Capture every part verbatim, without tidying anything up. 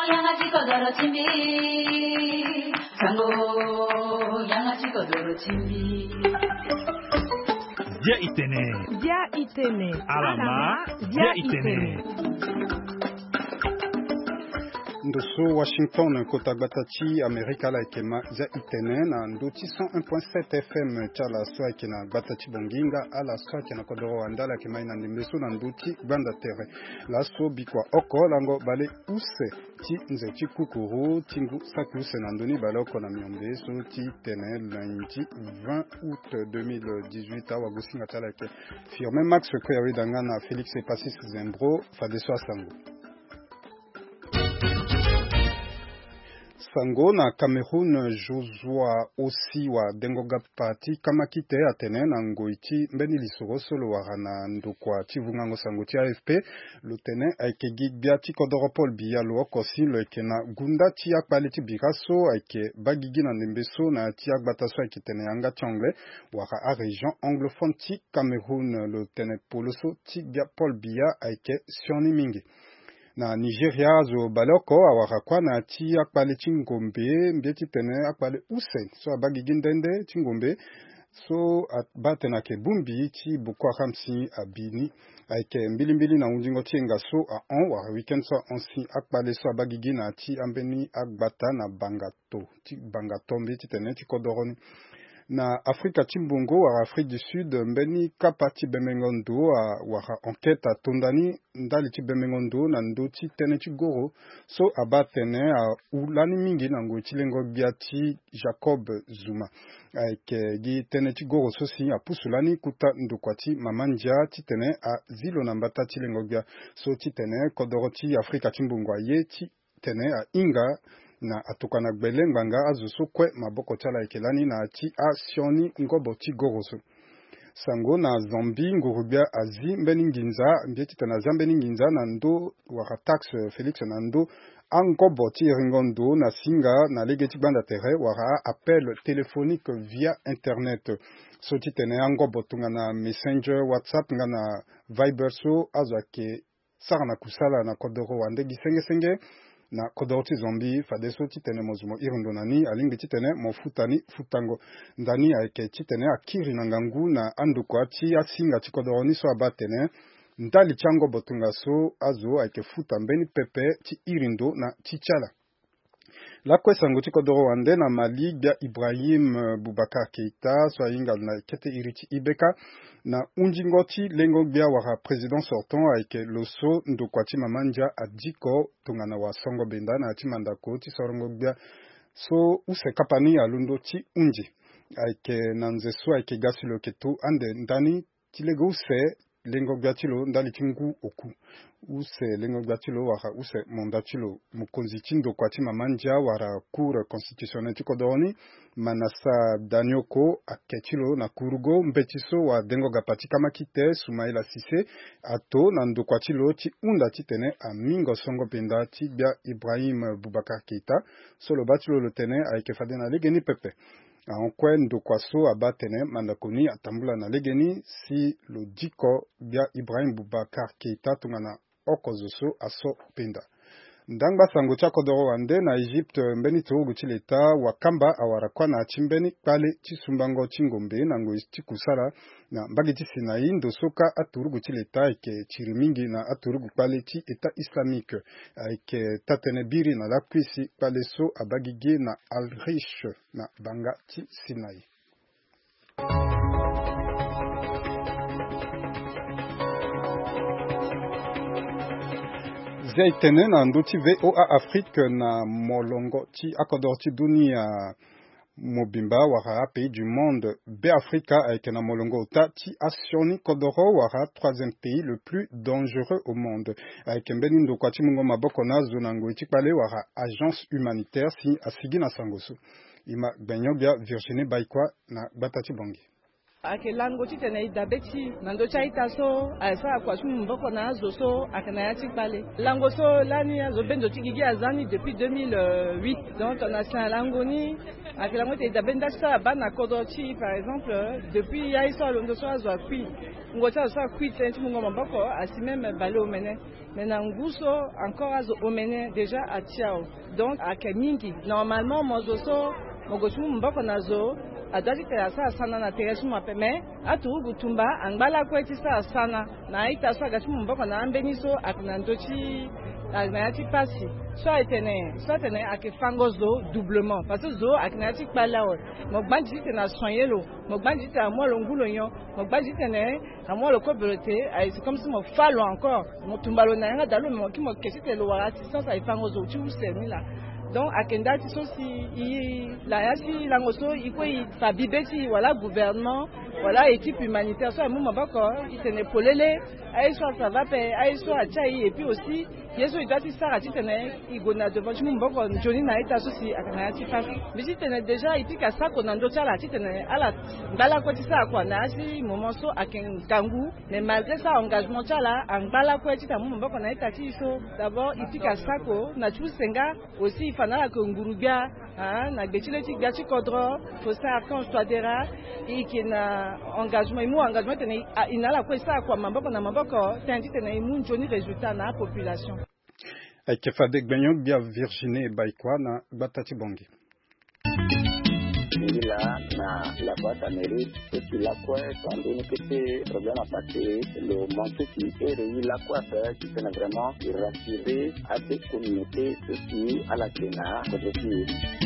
양아치 거더러 침비 상고 양아치 거더러 침비 Dia itene. Dia itene. Alama. Dia itene. Ndoso Washington kota gbatachi Amerika la ikema za itene na ndoti cent un point sept F M chala swa ikena gbatachi bonginga ala swa ikena kodoro andala ikema ina ndimbeso na ndoti banda tere la so bikwa oko lango bale use ti nze ti kukuru tingu sakuse na ndoni baloko na miombe so ti tene lundi vingt août deux mille dix-huit awa gusinga chala ke firme Max Kweri danga na Félix Epassis Zembro fadeso asango Sango na Cameroun Joshua osi wa dengoga parti kama kite atene na ngoiti mbeni lisoro solo warana ndokwa chivungango sango ti A F P lutene aike gibia ti kodoropol biya lo kosi lo ekena gunda ti akpale ti biraso aike bagigi na ndembeso na ti agbataso aike tene yanga ti anglais wara a région anglophone ti Cameroun lutene poloso ti bia pol biya aike sioni mingi na Nigeria zo baloko awara kwa na ti akpale ti ngombe mbie ti tene akpale use so abagi ndende ti ngombe so abate na ke bumbi ti Boko Haram si abini aike mbilimbili na undingo ti enga so a on wara weekend so onsi akpale so abagi na ti ambeni agbata na bangato ti bangato mbie ti tene ti kodoroni na Afrika Chimbongo wara Afrique du Sud mbeni kapa ti bemengondo wara enquête atondani ndali ti bemengondo na ndo ti tene ti goro so aba tene a ulani mingi na ngoi ti lengo gbia ti Jacob Zuma ayeke gi tene ti goro so si apusu lani kuta ndokua ti mamandia ti tene a zilo na mbata ti lengo gbia so ti tene kodoro ti Afrika Chimbongo aye ti tene a hinga na atoka na gbele ngbanga azuso kwe maboko chala ekelani na ti a sioni ngobo ti goroso sango na Zambi ngurubia azi mbeni nginza mbie ti tena za mbeni nginza na ndo wara tax Felix na ndo angobo ti ringondo na singa na lege ti gbanda tere wara appel téléphonique via internet so ti tene angobo tunga na messenger WhatsApp nga na Viber so azo ake sara na kusala na kodoro wande gisenge senge na kodoro ti Zambi fadeso ti tene mozumo irundo nani alingi ti tene mo futani futango ndani ayeke ti tene akiri na ngangu na anduko ti asinga ti kodoro ni so aba tene ndali ti angobo tunga so azo ayeke futa mbeni pepe ti irindo na ti tiala lakue sango ti kodoro wande na Mali bia Ibrahim Boubacar Keita so ahinga na kete iri ti Ibeka na undingo ti lengo gbia wara président sortant ayeke loso ndokua ti mamandia adiko tongana wa songo benda na ti mandako ti sorongo gbia so use kapani alundo ti undi ayeke na nze so ayeke ga si lo yeke to ande ndani ti lege use lengo gbia ti lo ndali ti ngu oku use lengo gbia ti lo wara use monda ti lo mokonzi ti ndokua ti mamandia wara cour constitutionnel ti kodoro ni Manasa Danioko ake ti lo na kurugo mbeti so wa dengo ga pati kama kite Soumaïla Cissé ato na ndokua ti lo ti hunda ti tene amingo songo penda ti bia Ibrahim Boubacar Keita so lo ba ti lo lo tene ayeke fade na lege ni pepe ankue ndokua so aba tene mandako ni atambula na lege ni si lo diko bia Ibrahim Boubacar Keita tongana oko zo so aso penda ndangba sango ti akodoro wande na Egypte mbeni torugu ti leta wakamba awara kwa na ti mbeni kpale ti sumbango ti ngombe na ngoi ti kusala na mbagi ti Sinai ndo soka aturugu ti leta ayeke tiri mingi na aturugu kpale ti État islamique ayeke tatene biri na lakui si kpale so abagi ge na Al Rish na banga ti Sinai. Zia tene na ndo ti V O A Afrique na molongo ti akodoro ti dunia mobimba wara pays du monde be Africa ayeke na molongo ota ti asioni kodoro wara troisième pays le plus dangereux au monde ayeke mbeni ndokua ti mungo maboko na zo na ngoi ti kpale wara agence humanitaire si asigi na sango so e ma gbenyo bia Virginie Baikwa na gbata ti bongi. Akelango titene idabeti nando chaitaso asa kwa chumu mboko na zoso akanayati pale lango so lani azobendo tigigi azani depuis deux mille huit donc on a ça langoni akelango te idabenda sa bana kodoti par exemple depuis yaiso londo so azwa kwi ngota so kwi tenti mungo mboko asimeme bale omene mena nguso encore azo omene déjà à tiao donc akamingi normalement mozoso mogochumu mboko nazo adati te sa sana na teresu mapeme atu gutumba angbala kweti sa sana na ita so agachu mboko na ambeniso akunandochi agnati pasi so etene so etene akefangozo doublement parce que zo agnati palao mo gbanji te na soyelo mo gbanji te amolo ngulo yon mo gbanji te ne amolo kobelote c'est comme si mo falo encore mo tumbalo na nga dalo mo ki mo kesite lo wala assistance ay fangozo tu se mi là. Donc akendati so si la yasi langoso ikwe fabibeti wala gouvernement wala équipe humanitaire so mu mabako itene polele aiso ça va pe aiso achai et puis aussi yeso idati sara titene igona devant mu mboko njoni na ita so si akanati pas mais titene déjà itika sako na ndo chala titene ala ngala ko tisa kwa na asi momonso akengangu mais malgré ça engagement chala angala ko tita mu mboko na ita tiso d'abord itika sako na chusenga aussi fanala ko ngurubia ah na betile ti gachi kodro faut ça quand je dera et qui na engagement mu engagement tene inala ko ça kwa mamboko na mamboko tandi tene mu njoni résultat na population ake fadek benyon bia Virginie Baikwa na Batati Bongi là na la boîte à mérite et puis la quoi quand on est que problème à passer le manque qui est réuni la quoi faire qui peut vraiment rassurer à ces communautés ceci à la Kenya aujourd'hui.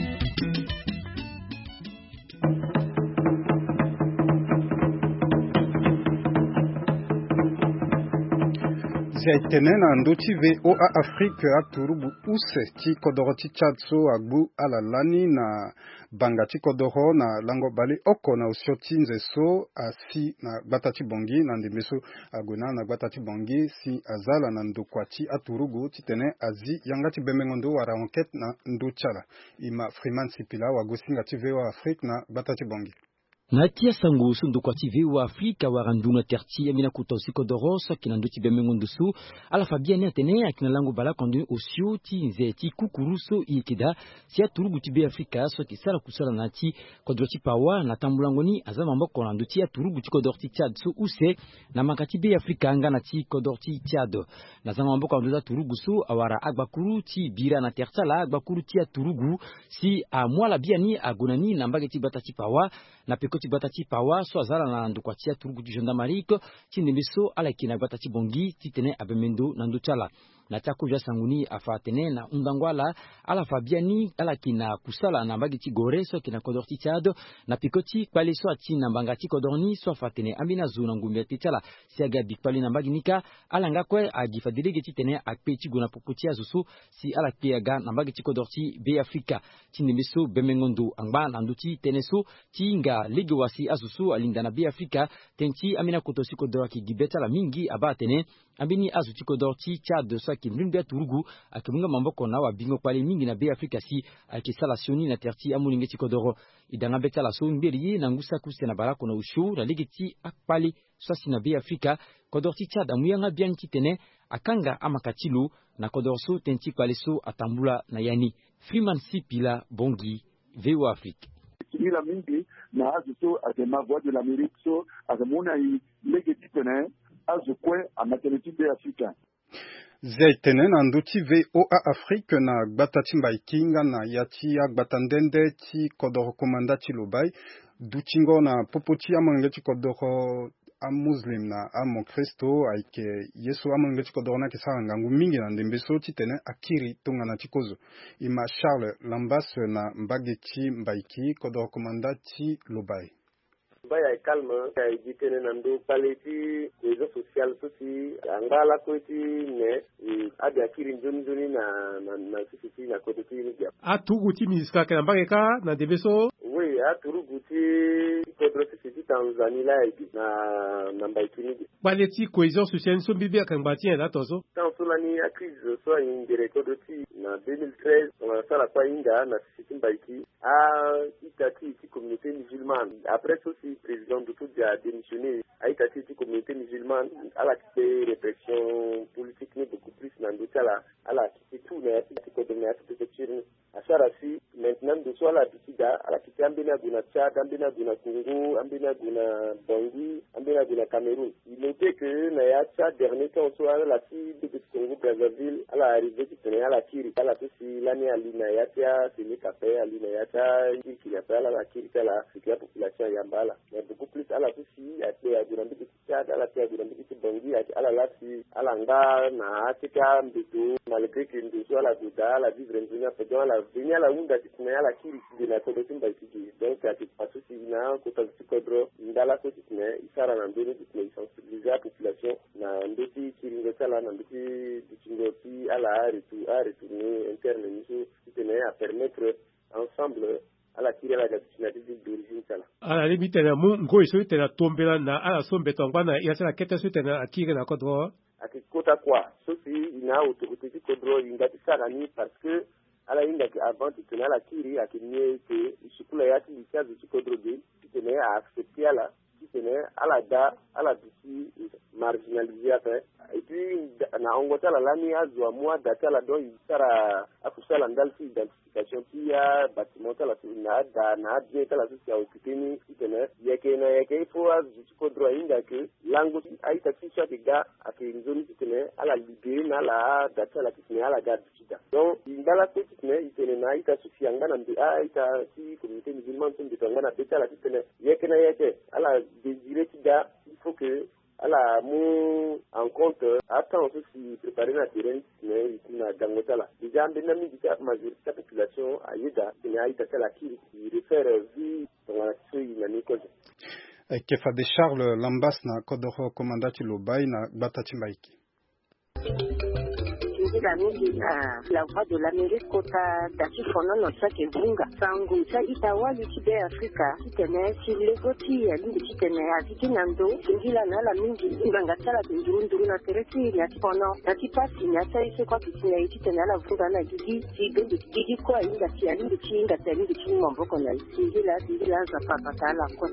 Zaitene na ndoti ve o a Afrique aturubu use ti kodoroti chatso agbu alalani na bangati kodoro na lango bale oko na usioti nzeso asi na Batati Bongi na ndemeso agona na Batati Bongi si azala na ndokwati aturugu titene azi yangati bemengondo wara enquête na ndochala ima Freeman Sipila wagosinga ti ve o Afrique na Batati Bongi. Na tia sangu sundu kwa T V wa Afrika waranduna terti amina kutosi kodorosa kinanduti bemengundusu ala Fabienne atene akina langu bala kondu osio ti nzeti kukuruso ikida sia turugu tibe Afrika so kisala kusala nati kodroti pawa na tambulangoni azama mboko nanduti ya turugu ti kodorti Tchad so use na makati be Afrika anga na ti kodorti Tchad na zama mboko nanduza turugu so awara agbakuru ti bira na tertala agbakuru ti ya turugu si a mwala biani agonani na mbageti Batati pawa na peko Batati pawa so azala na ndukwatia turugu di gendarmerie tindemeso ala kina Batati Bongi titene abemendo na nduchala na chako vya sanguni afatene na undangwala ala Fabiani ala kina kusala na mbagiti gore so kina kodorti Tchad na pikoti pale so ati na mbangati kodorni so afatene amina zuna ngumbi titala siaga bikpali na mbaginika ala ngakwe agifadilege titene akpeti guna popotia zusu si ala kiaga na mbagiti kodorti be Afrika tindemeso bemengondo angba na nduti teneso tinga ligi wasi azusu alinda na be Afrika tenti amina kotosi kodoraki gibeta la mingi abatene ambini azuti kodorti Tchad so kimringa turugu akimunga mamboko na wa bingo pale mingi na be Afrika si akisala sioni na terti amulinge kodoro idanga beta la so mbiri na ngusa kusi na barako na ushu na ligiti akpali so na be Afrika kodorti Tchad amuyanga bien kitene akanga amakatilu na kodorso tenti pale so atambula na yani Freeman Sipila Bongi V O Afrique ila mingi na azuto adema voix de l'Amérique so azamuna i legetitene azukwe amateneti be Afrika Zaitene na nduti ve o a Afrique na Batati Mbaikinga na yati agbatandende ti kodoro komanda ti lobai duchingo na popoti amonge ti kodoro a muslim na amo Kristo aike Yesu amonge ti kodoro na kisara ngangu mingi na ndembeso ti tene akiri tonga na tikozo ima Charles Lambas na mbageti Mbaiki kodoro komanda ti lobai baya calme kay jitene nandu paleti réseau social soti angala koti ne adi akiri njoni njoni na na na sisi na kodoti ni dia atuguti miska kana mbageka na debeso oui aturuguti kodoti sisi Tanzania la na na Mbaikini paleti cohésion sociale so bibi akambati na tozo quand solani a crise so indire kodoti na deux mille treize on a sala kwa inga na sisi Mbaiki a itati ti communauté musulmane après après aussi président de tout a démissionné a été une communauté musulmane à la répression politique beaucoup plus dans le cas à la quitté tout mais à cette à Sarasi maintenant de soit la Bikida à la quitté Ambena Guna Tchad, Ambena Guna Congo, Ambena Guna Bangui, Ambena Guna Cameroun. Il notait que Naya Tchad dernier temps soit la fille de Congo Brazzaville à la arrivée qui tenait à la Kiri à la Tossi l'année à l'Inayatia c'est les cafés à l'Inayatia qui appelle à la Kiri à la c'est la population Yambala mais beaucoup plus à la Tossi à la Gourambi de Tchad à la Gourambi de Bangui à la Lassi à l'Anga na Atika Mbeto malgré que nous soit la Douda la vivre en faisant la venir à la Wunda qui tenait à la Kiri de la Codotin Baïtiki donc à cette façon si il y a un côté de Codro Ndala Côté il sera en deux ils sensibiliser la population na Ndoti Kiringotala na Ndoti Dicingoti à la à retourner interne qui tenait à permettre ensemble à la Kiri à la nationalité d'origine Sala. À la limite, il y a un gros issue de la tombe là, à la somme bétonguana, il y a la quête suite à Kiri na Kodro. À qui côté quoi? Sauf il y a autorité qui Kodro, il y a ça parce que à la ligne avant tu tenais à la Kiri à qui n'est que surtout la yati du cas de Kodro qui tenait à accepter à la qui tenait à la da à la bisi marginalisée après et puis na ongota la lani azwa moi data la don il sera à kusala ndalfi identification pia bâtiment la na da na bien la société occupée ni qui tenait yake na yake faut du Kodro inda que langue aita kisha de gars à que une zone qui tenait à la libérer na la data la qui tenait à la gare du Kida donc indala petit tenait il tenait na ita sufianga na a ita si communauté musulmane de tangana beta la qui tenait yake na yake à la désirer Kida il faut que à la mou en compte attends aussi préparer la terrain mais il n'a d'angota là déjà en dynamique de la majorité de la population à Yeda qui n'a été la qui réfère vie dans la suite de l'année cause Kefa de Charles Lambas na Kodoro commandant Lobai na Batachimbaiki. La mingi na la voix de l'Amérique kota dati fono no sake bunga sangu sa itawali tibe Afrika kitene silegoti ya lingi kitene aziki nando singila na la mingi nganga sala ndurunduru na teresi ya fono dati pasi nya sa ise kwa kitene kitene la vunga na gigi sibe gigi kwa inga tia lingi chinga tali lingi mboko na singila singila za papa tala kwa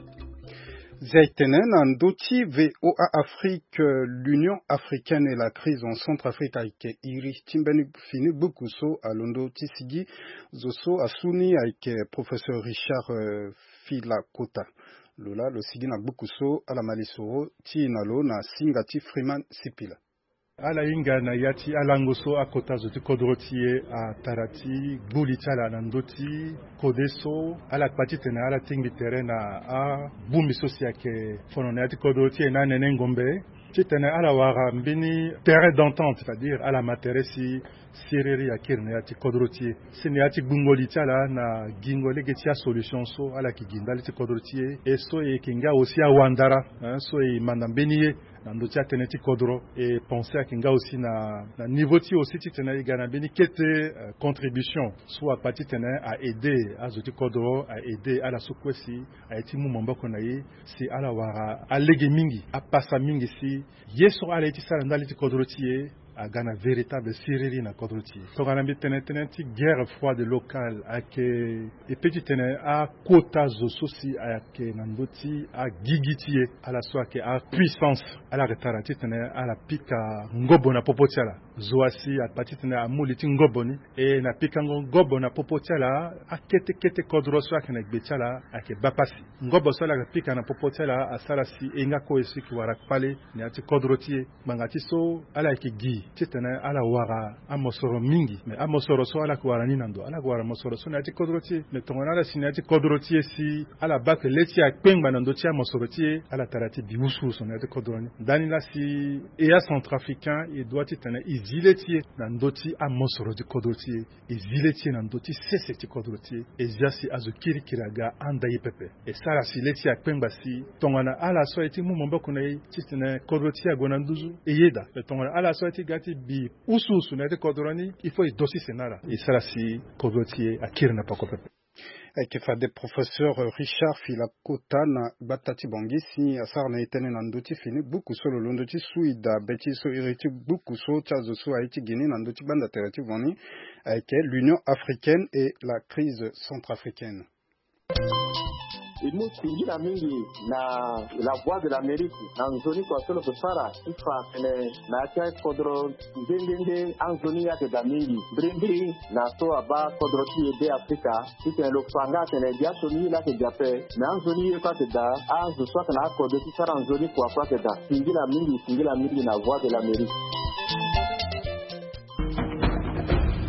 Zaitenen, en Doti, V O A Afrique, l'Union africaine et la crise en Centrafrique avec Iri Timbeni Fini Bukuso à Londo Tisigi, Zoso Asuni avec professeur Richard euh, Filakota. Lola, le Sigina Bukuso à la Malisoro, Tinalo, na Singati Freeman Sipila. Ala inga na yati alangoso akota zoti kodrotie a tarati bulichala na ndoti kodeso ala patite na ala tingi terena a bumbi sosi yake fono na yati kodrotie na nene ngombe titena ala wara mbini terrain d'entente c'est-à-dire ala materesi siriri ya kirne yati kodrotie sini yati bungoli chala na gingole getia solution so ala kigindali ti kodrotie e so e kinga aussi a wandara hein, so e mandambeni na ndoti ateneti kodro et penser à kinga aussi na na niveau ti aussi ti tena igana beni kete uh, contribution soit parti tena à aider à zoti kodro à aider à la sokwesi à eti mu mambako na ye si ala wara alege mingi a passa mingi si yeso ala eti sala ndali ti kodro ti a gana véritable siriri na kodroti to gana bi tene tene ti guerre froide locale ake e petit tene a quota zo sosi ake nandoti a gigitie ala so ake a puissance ala retarati tene ala pika ngobo na popotiala zoasi a pati tene a muliti ngoboni e na pika ngobo na popotiala a kete kete kodroso ake na gbetiala ake bapasi ngobo so la pika na popotiala a salasi e ngako esi ki wara pale ni ati kodroti mangati so ala ake gi titana ala wara amosoro mingi me amosoro so ala kwara ni nando ala kwara mosoro so na ti kodroti me tongona ala sinati kodroti si ala bak leti a pengba nando ti amosoro ti ala tarati biusu so na ti kodroni dani la si e a centrafricain e doit titana izileti nando ti amosoro ti kodroti izileti nando ti sese ti kodroti e jasi azo kiri kiraga anda yipepe e sara si leti a pengba si tongona ala so eti mu momboko na titana kodroti agona nduzu e yeda me tongona ala so eti gati bi ususu na te kodorani il faut dosi senara et ça si kodrotier a kirna pa kopepe et que fa de professeur Richard Filakota na batati bangi si asar na itene na ndoti fini buku solo londoti suida beti so iriti buku so chazo so haiti guinée na ndoti banda terati voni avec l'Union africaine et la crise centrafricaine. imu singila mingi na la voix de l'Amérique anzoni kwa solo kusara ifa kene na cha kodro ndende anzoni yake da mingi brindi na so aba kodro ti de Afrika tike lo fanga kene dia soni la ke jape na anzoni kwa ke da anzo so kana kodro ti sara anzoni kwa kwa ke da singila mingi singila mingi na voix de l'Amérique.